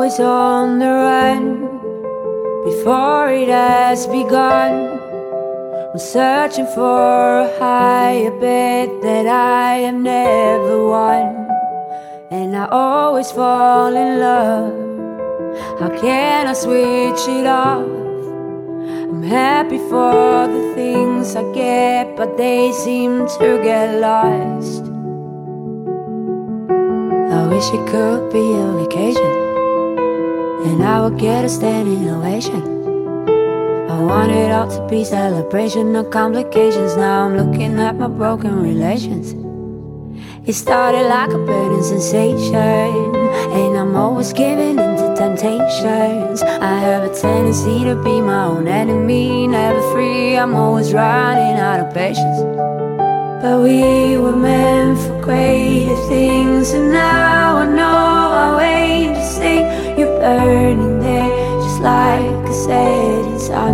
always on the run before it has begun. I'm searching for a higher bid that I have never won, and I always fall in love. How can I switch it off? I'm happy for the things I get, but they seem to get lost. I wish it could be a vacation, and I would get a standing ovation. I want it all to be celebration, no complications. Now I'm looking at my broken relations. It started like a burning sensation, and I'm always giving in to temptations. I have a tendency to be my own enemy, never free, I'm always running out of patience. But we were meant for greater things, and now I know I wait to see you burning there, just like a setting sun.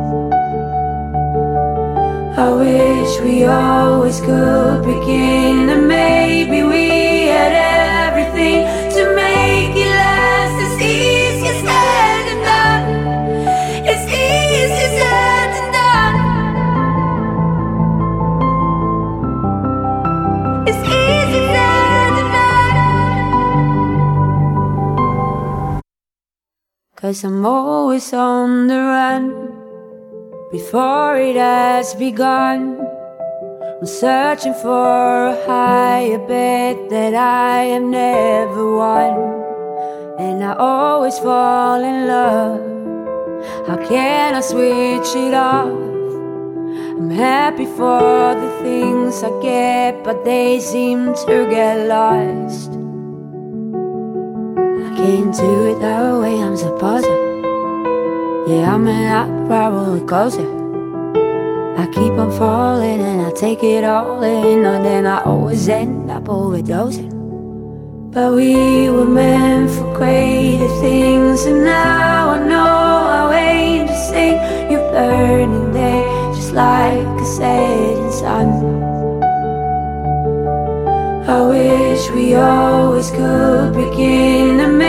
I wish we always could begin, and maybe we had everything to make it last. It's easier said than done. It's easier said than done. It's easier said than done. 'Cause I'm always on the run before it has begun. I'm searching for a higher bid that I have never won, and I always fall in love. How can I switch it off? I'm happy for the things I get, but they seem to get lost. I can't do it that way I'm supposed to. Yeah, I'm an opera roller coaster. I keep on falling and I take it all in, and then I always end up overdosing. But we were meant for greater things, and now I know I wait to see you burning there, just like a setting sun. I wish we always could begin.